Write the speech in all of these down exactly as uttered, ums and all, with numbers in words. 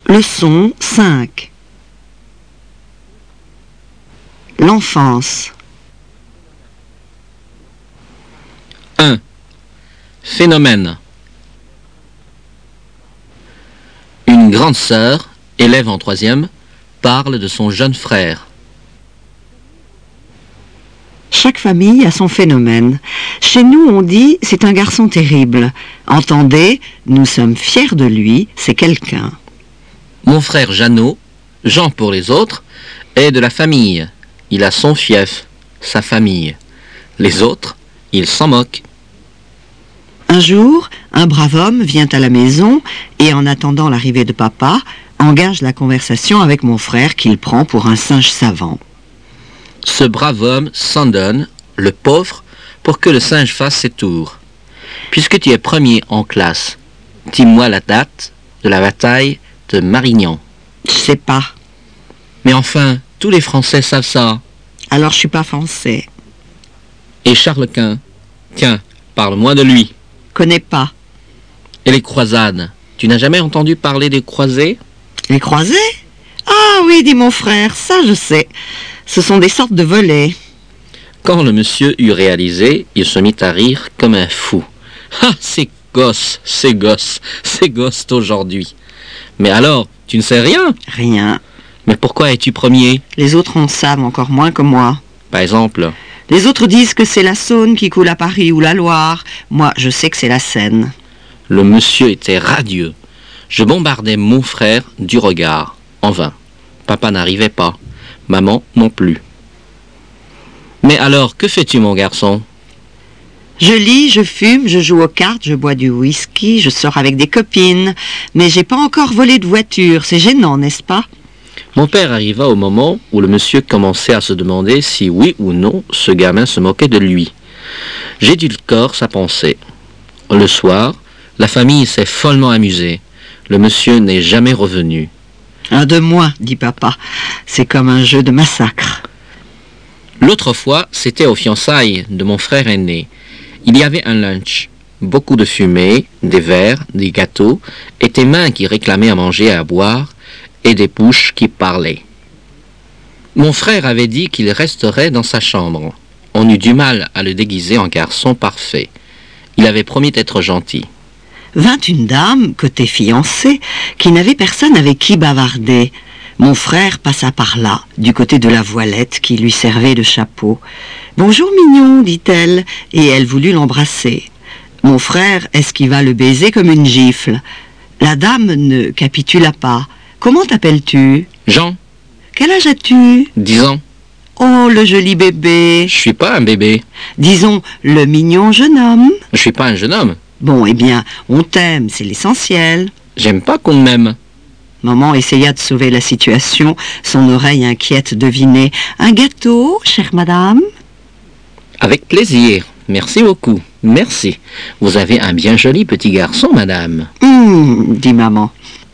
Leçon cinq. L'enfance. un. Phénomène. Une grande sœur, élève en troisième, parle de son jeune frère. Chaque famille a son phénomène. Chez nous, on dit « c'est un garçon terrible ». Entendez, nous sommes fiers de lui, c'est quelqu'un. Mon frère Jeannot, Jean pour les autres, est de la famille. Il a son fief, sa famille. Les autres, ils s'en moquent. Un jour, un brave homme vient à la maison et, en attendant l'arrivée de papa, engage la conversation avec mon frère qu'il prend pour un singe savant. Ce brave homme s'en donne, le pauvre, pour que le singe fasse ses tours. Puisque tu es premier en classe, dis-moi la date de la bataille de Marignan. Je sais pas. Mais enfin, tous les Français savent ça. Alors je suis pas français. Et Charles Quint, tiens, parle-moi de lui. Connais pas. Et les croisades, tu n'as jamais entendu parler des croisés? Les croisés? Ah oui, dit mon frère, ça je sais. Ce sont des sortes de volets. Quand le monsieur eut réalisé, il se mit à rire comme un fou. Ah, c'est gosse, c'est gosse, c'est gosse aujourd'hui. Mais alors, tu ne sais rien? Rien. Mais pourquoi es-tu premier? Les autres en savent encore moins que moi. Par exemple? Les autres disent que c'est la Saône qui coule à Paris ou la Loire. Moi, je sais que c'est la Seine. Le monsieur était radieux. Je bombardais mon frère du regard. En vain. Papa n'arrivait pas. Maman non plus. Mais alors, que fais-tu, mon garçon? Je lis, je fume, je joue aux cartes, je bois du whisky, je sors avec des copines. Mais j'ai pas encore volé de voiture. C'est gênant, n'est-ce pas? Mon père arriva au moment où le monsieur commençait à se demander si oui ou non ce gamin se moquait de lui. J'ai dû le corps sa pensée. Le soir, la famille s'est follement amusée. Le monsieur n'est jamais revenu. Un de moins, dit papa. C'est comme un jeu de massacre. L'autre fois, c'était aux fiançailles de mon frère aîné. Il y avait un lunch. Beaucoup de fumée, des verres, des gâteaux, et des mains qui réclamaient à manger et à boire, et des bouches qui parlaient. Mon frère avait dit qu'il resterait dans sa chambre. On eut du mal à le déguiser en garçon parfait. Il avait promis d'être gentil. Vint une dame, côté fiancée, qui n'avait personne avec qui bavarder. Mon frère passa par là, du côté de la voilette qui lui servait de chapeau. « Bonjour mignon », dit-elle, et elle voulut l'embrasser. Mon frère esquiva le baiser comme une gifle. La dame ne capitula pas. « Comment t'appelles-tu ?»« Jean. »« Quel âge as-tu ?»« Dix ans. »« Oh, le joli bébé !»« Je suis pas un bébé. »« Disons, le mignon jeune homme. »« Je suis pas un jeune homme. »« Bon, eh bien, on t'aime, c'est l'essentiel. »« J'aime pas qu'on m'aime. » Maman essaya de sauver la situation. Son oreille inquiète devinait. « Un gâteau, chère madame ?»« Avec plaisir. Merci beaucoup. Merci. Vous avez un bien joli petit garçon, madame. »« Hum, dit maman. »«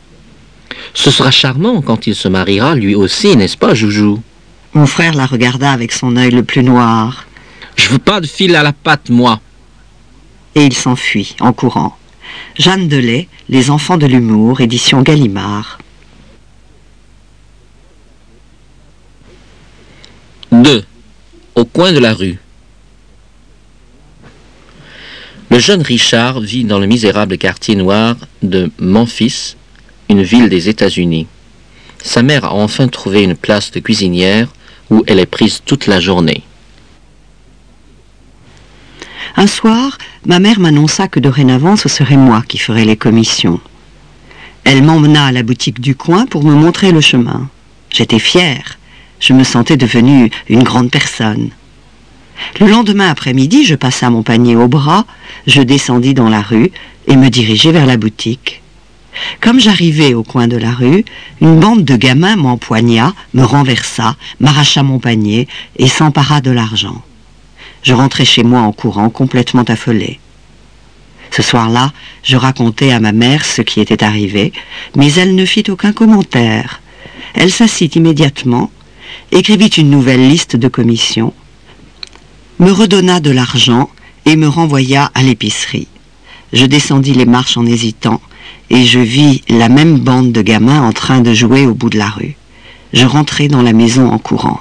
Ce sera charmant quand il se mariera lui aussi, n'est-ce pas, Joujou ?» Mon frère la regarda avec son œil le plus noir. « Je veux pas de fil à la patte, moi. » Et il s'enfuit, en courant. Jeanne Delay, Les enfants de l'humour, édition Gallimard. deux. Au coin de la rue. Le jeune Richard vit dans le misérable quartier noir de Memphis, une ville des États-Unis. Sa mère a enfin trouvé une place de cuisinière où elle est prise toute la journée. Un soir, ma mère m'annonça que dorénavant ce serait moi qui ferais les commissions. Elle m'emmena à la boutique du coin pour me montrer le chemin. J'étais fière. Je me sentais devenue une grande personne. Le lendemain après-midi, je passa mon panier au bras, je descendis dans la rue et me dirigeai vers la boutique. Comme j'arrivais au coin de la rue, une bande de gamins m'empoigna, me renversa, m'arracha mon panier et s'empara de l'argent. Je rentrai chez moi en courant, complètement affolée. Ce soir-là, je racontai à ma mère ce qui était arrivé, mais elle ne fit aucun commentaire. Elle s'assit immédiatement, écrivit une nouvelle liste de commissions, me redonna de l'argent et me renvoya à l'épicerie. Je descendis les marches en hésitant, et je vis la même bande de gamins en train de jouer au bout de la rue. Je rentrai dans la maison en courant.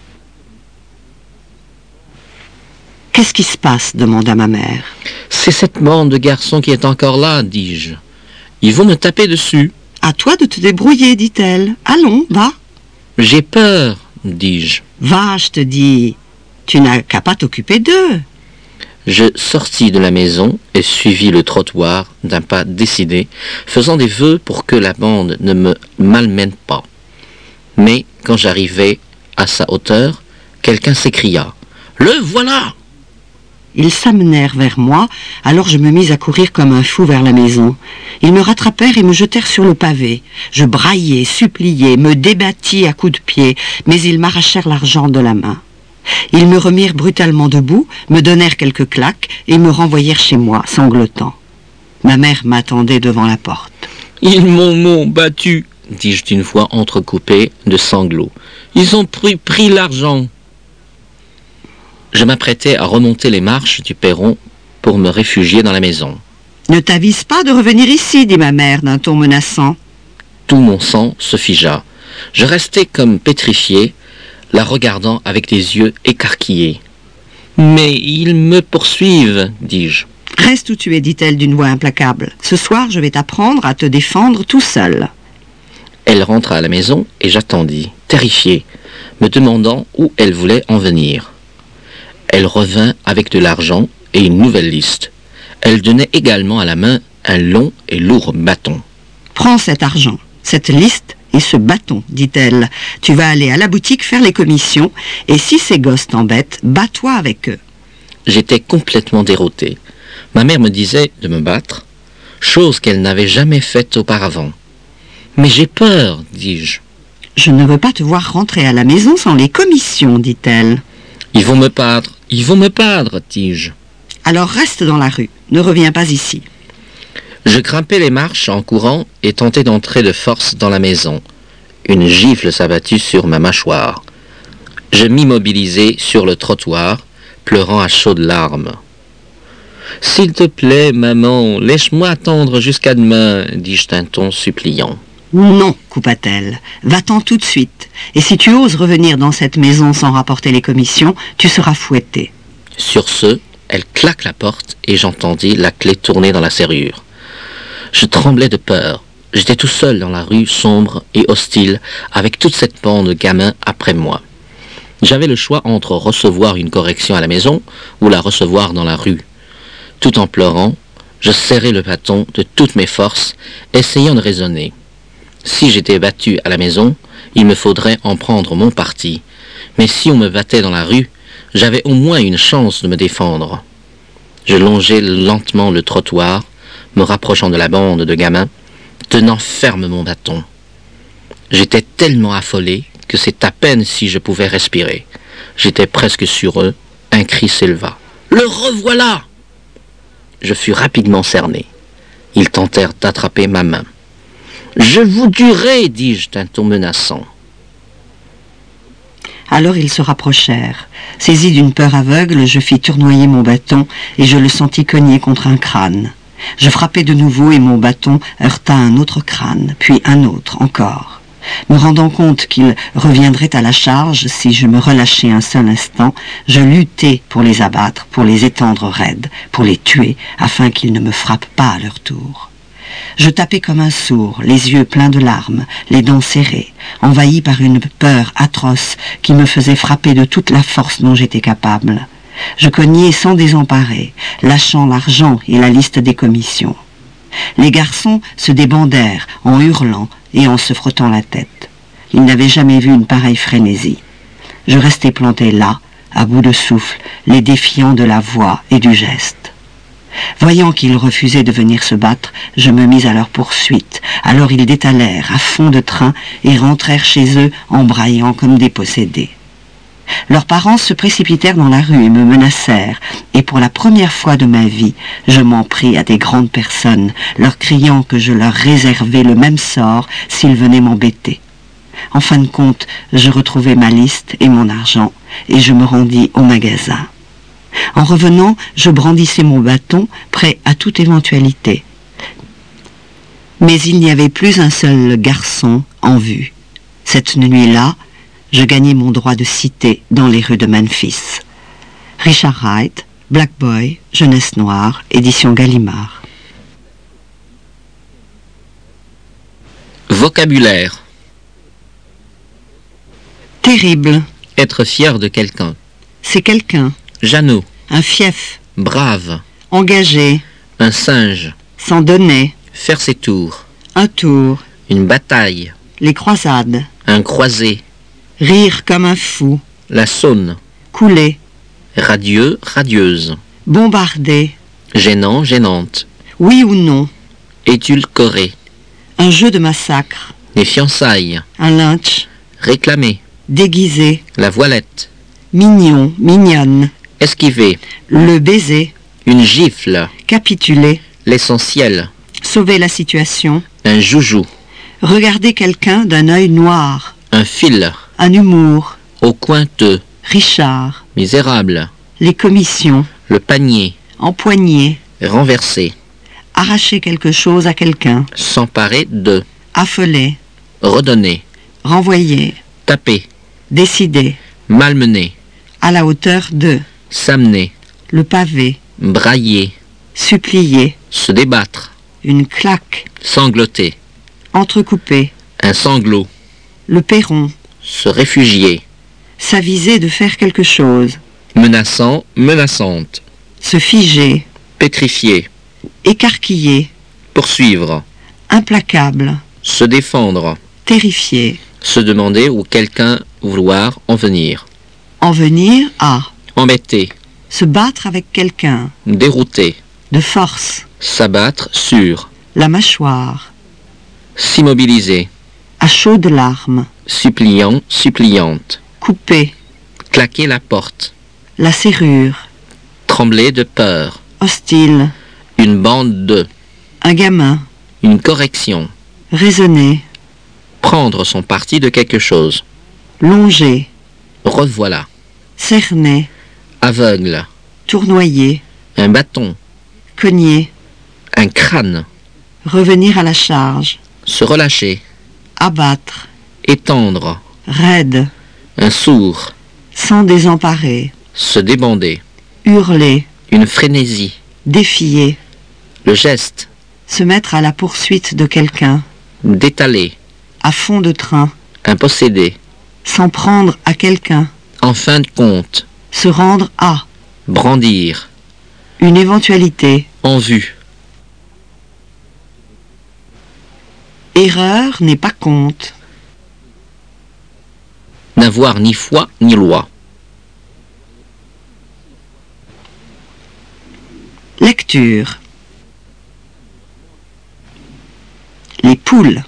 « Qu'est-ce qui se passe ?» demanda ma mère. « C'est cette bande de garçons qui est encore là, dis-je. Ils vont me taper dessus. »« À toi de te débrouiller, dit-elle. Allons, va. »« J'ai peur, dis-je. »« Va, je te dis. Tu n'as qu'à pas t'occuper d'eux. » Je sortis de la maison et suivis le trottoir d'un pas décidé, faisant des vœux pour que la bande ne me malmène pas. Mais quand j'arrivai à sa hauteur, quelqu'un s'écria « Le voilà !» Ils s'amenèrent vers moi, alors je me mis à courir comme un fou vers la maison. Ils me rattrapèrent et me jetèrent sur le pavé. Je braillai, suppliai, me débattis à coups de pied, mais ils m'arrachèrent l'argent de la main. Ils me remirent brutalement debout, me donnèrent quelques claques et me renvoyèrent chez moi, sanglotant. Ma mère m'attendait devant la porte. « Ils m'ont m'ont battu !» dis-je d'une voix entrecoupée de sanglots. « Ils ont pris, pris l'argent !» Je m'apprêtais à remonter les marches du perron pour me réfugier dans la maison. « Ne t'avise pas de revenir ici, dit ma mère d'un ton menaçant. » Tout mon sang se figea. Je restai comme pétrifié, la regardant avec des yeux écarquillés. « Mais ils me poursuivent, dis-je. »« Reste où tu es, dit-elle d'une voix implacable. Ce soir, je vais t'apprendre à te défendre tout seul. » Elle rentra à la maison et j'attendis, terrifié, me demandant où elle voulait en venir. Elle revint avec de l'argent et une nouvelle liste. Elle donnait également à la main un long et lourd bâton. « Prends cet argent, cette liste et ce bâton, dit-elle. Tu vas aller à la boutique faire les commissions et si ces gosses t'embêtent, bats-toi avec eux. » J'étais complètement dérouté. Ma mère me disait de me battre, chose qu'elle n'avait jamais faite auparavant. « Mais j'ai peur, dis-je. »« Je ne veux pas te voir rentrer à la maison sans les commissions, dit-elle. »« Ils vont me perdre, ils vont me perdre, dis-je. »« Alors reste dans la rue, ne reviens pas ici. » Je grimpais les marches en courant et tentais d'entrer de force dans la maison. Une gifle s'abattit sur ma mâchoire. Je m'immobilisai sur le trottoir, pleurant à chaudes larmes. « S'il te plaît, maman, laisse-moi attendre jusqu'à demain, dis-je d'un ton suppliant. »« Non, coupa-t-elle, va-t'en tout de suite, et si tu oses revenir dans cette maison sans rapporter les commissions, tu seras fouetté. » Sur ce, elle claque la porte et j'entendis la clé tourner dans la serrure. Je tremblais de peur. J'étais tout seul dans la rue sombre et hostile, avec toute cette bande de gamins après moi. J'avais le choix entre recevoir une correction à la maison ou la recevoir dans la rue. Tout en pleurant, je serrai le bâton de toutes mes forces, essayant de raisonner. Si j'étais battu à la maison, il me faudrait en prendre mon parti. Mais si on me battait dans la rue, j'avais au moins une chance de me défendre. Je longeai lentement le trottoir, me rapprochant de la bande de gamins, tenant ferme mon bâton. J'étais tellement affolé que c'est à peine si je pouvais respirer. J'étais presque sur eux, un cri s'éleva. « Le revoilà !» Je fus rapidement cerné. Ils tentèrent d'attraper ma main. « Je vous tuerai !» dis-je d'un ton menaçant. Alors ils se rapprochèrent. Saisi d'une peur aveugle, je fis tournoyer mon bâton et je le sentis cogner contre un crâne. Je frappai de nouveau et mon bâton heurta un autre crâne, puis un autre encore. Me rendant compte qu'ils reviendraient à la charge si je me relâchais un seul instant, je luttai pour les abattre, pour les étendre raides, pour les tuer, afin qu'ils ne me frappent pas à leur tour. Je tapai comme un sourd, les yeux pleins de larmes, les dents serrées, envahi par une peur atroce qui me faisait frapper de toute la force dont j'étais capable. Je cognai sans désemparer, lâchant l'argent et la liste des commissions. Les garçons se débandèrent en hurlant et en se frottant la tête. Ils n'avaient jamais vu une pareille frénésie. Je restai planté là, à bout de souffle, les défiant de la voix et du geste. Voyant qu'ils refusaient de venir se battre, je me mis à leur poursuite. Alors ils détalèrent à fond de train et rentrèrent chez eux en braillant comme des possédés. Leurs parents se précipitèrent dans la rue et me menacèrent, et pour la première fois de ma vie, je m'en pris à des grandes personnes, leur criant que je leur réservais le même sort s'ils venaient m'embêter. En fin de compte, je retrouvai ma liste et mon argent, et je me rendis au magasin. En revenant, je brandissais mon bâton, prêt à toute éventualité. Mais il n'y avait plus un seul garçon en vue. Cette nuit-là, je gagnai mon droit de cité dans les rues de Memphis. Richard Wright, Black Boy, Jeunesse Noire, édition Gallimard. Vocabulaire. Terrible, Être fier de quelqu'un. c'est quelqu'un. Jeannot. Un fief, Brave. engagé, Un singe. s'en donner, Faire ses tours. un tour, Une bataille. les croisades, Un croisé. rire comme un fou, La Saône. couler, Radieux, radieuse. bombarder, Gênant, gênante. oui ou non, Édulcoré. un jeu de massacre, Les fiançailles. un lynch, Réclamer. déguisé, La voilette. mignon, mignonne, Esquiver. le baiser, Une gifle. capituler, L'essentiel. sauver la situation, Un joujou. regarder quelqu'un d'un œil noir, Un fil. un humour, Au cointeux. Richard, Misérable. les commissions, Le panier. empoigner, Renverser. arracher quelque chose à quelqu'un, S'emparer de. affoler, Redonner. renvoyer, Taper. décider, Malmener. à la hauteur de, S'amener. le pavé, Brailler. supplier, Se débattre. une claque, Sangloter. entrecouper, Un sanglot. le perron, Se réfugier. s'aviser de faire quelque chose, Menaçant, menaçante. se figer, Pétrifier. écarquiller, Poursuivre. implacable, Se défendre. terrifier, Se demander où quelqu'un vouloir en venir. en venir à, Embêter. se battre avec quelqu'un, Dérouter. de force, S'abattre sur. la mâchoire, S'immobiliser. à chaudes larmes, Suppliant, suppliante. couper, Claquer la porte. la serrure, Trembler de peur. hostile, Une bande de. un gamin, Une correction. raisonner, Prendre son parti de quelque chose. longer, Revoilà. cerner, Aveugle. tournoyer, Un bâton. cogner, Un crâne. revenir à la charge, Se relâcher. abattre, Étendre. raide, Un sourd. s'en désemparer, Se débander. hurler, Une frénésie. défier, Le geste. se mettre à la poursuite de quelqu'un, D'étaler. à fond de train, Un possédé. s'en prendre à quelqu'un, En fin de compte. se rendre à, Brandir. une éventualité, En vue. erreur n'est pas compte, N'avoir ni foi ni loi. lecture. Les poules.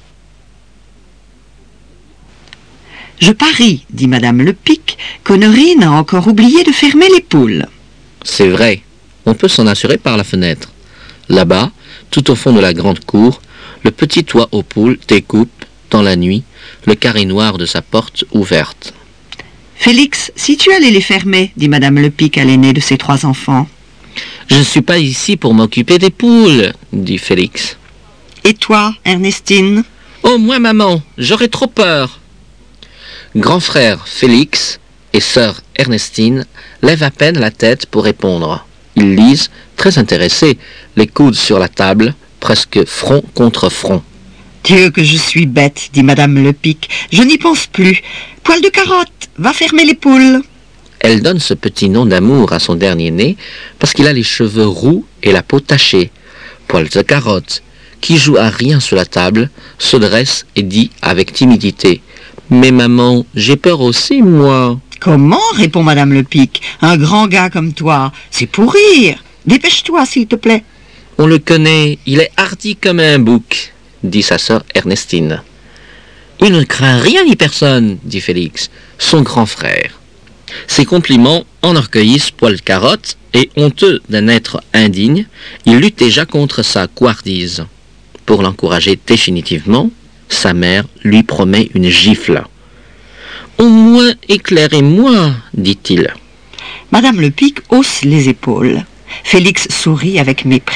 Je parie, dit Madame Lepic, qu'Honorine a encore oublié de fermer les poules. C'est vrai. On peut s'en assurer par la fenêtre. Là-bas, tout au fond de la grande cour, le petit toit aux poules découpe, dans la nuit, le carré noir de sa porte ouverte. Félix, si tu allais les fermer, dit Madame Lepic à l'aîné de ses trois enfants. Je ne suis pas ici pour m'occuper des poules, dit Félix. Et toi, Ernestine? Oh, moi, maman, j'aurais trop peur. Grand frère Félix et sœur Ernestine lèvent à peine la tête pour répondre. Ils lisent, très intéressés, les coudes sur la table, presque front contre front. Dieu que je suis bête, dit Madame Lepic. Je n'y pense plus. Poil de carotte, va fermer les poules. Elle donne ce petit nom d'amour à son dernier-né parce qu'il a les cheveux roux et la peau tachée. Poil de carotte, qui joue à rien sur la table, se dresse et dit avec timidité « Mais maman, j'ai peur aussi, moi !» Comment, répond Madame Lepic. Un grand gars comme toi, c'est pour rire. Dépêche-toi, s'il te plaît. On le connaît, il est hardi comme un bouc, dit sa sœur Ernestine. Il ne craint rien ni personne, dit Félix, son grand frère. Ces compliments enorgueillissent Poil Carotte et, honteux d'un être indigne, il lutte déjà contre sa couardise. Pour l'encourager définitivement, sa mère lui promet une gifle. « Au moins éclairez-moi, dit-il. » Madame Lepic hausse les épaules. Félix sourit avec mépris.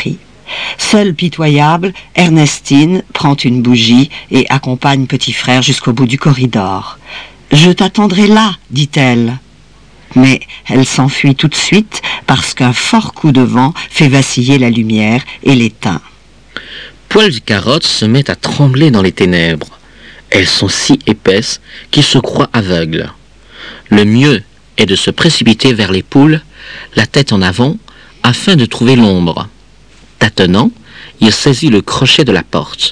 Seule pitoyable, Ernestine prend une bougie et accompagne petit frère jusqu'au bout du corridor. « Je t'attendrai là, dit-elle. » Mais elle s'enfuit tout de suite parce qu'un fort coup de vent fait vaciller la lumière et l'éteint. Poil de Carotte se met à trembler dans les ténèbres. Elles sont si épaisses qu'il se croit aveugle. Le mieux est de se précipiter vers les poules, la tête en avant, afin de trouver l'ombre. Tâtonnant, il saisit le crochet de la porte.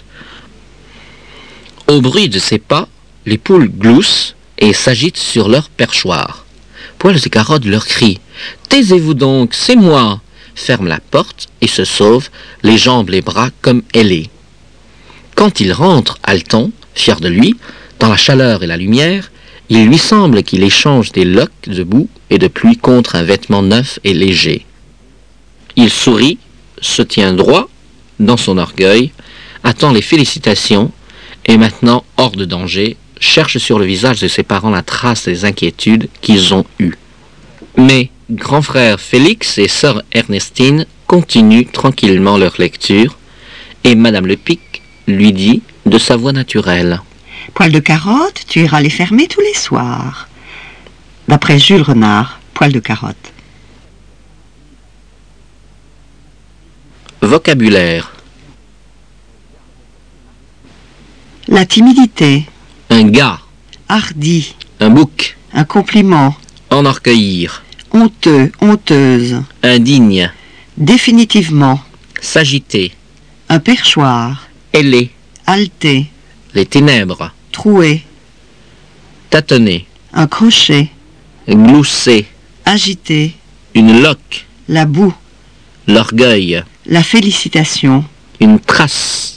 Au bruit de ses pas, les poules gloussent et s'agitent sur leur perchoir. Poil de Carotte leur crie « Taisez-vous donc, c'est moi !» ferme la porte et se sauve, les jambes, les bras comme ailés. Quand il rentre, haletant, fier de lui, dans la chaleur et la lumière, il lui semble qu'il échange des loques de boue et de pluie contre un vêtement neuf et léger. Il sourit, se tient droit dans son orgueil, attend les félicitations et maintenant, hors de danger, cherche sur le visage de ses parents la trace des inquiétudes qu'ils ont eues. Mais grand frère Félix et sœur Ernestine continuent tranquillement leur lecture et Madame Lepic lui dit de sa voix naturelle. « Poil de Carotte, tu iras les fermer tous les soirs. » D'après Jules Renard, Poil de Carotte. Vocabulaire. La timidité. Un gars. Hardi. Un bouc. Un compliment. Enorgueillir. Honteux, honteuse. Indigne. Définitivement. S'agiter. Un perchoir. Ailé. Halter. Les ténèbres. Trouer. Tâtonner. Un crochet. Glousser. Agiter. Une loque. La boue. L'orgueil. La félicitation. Une trace.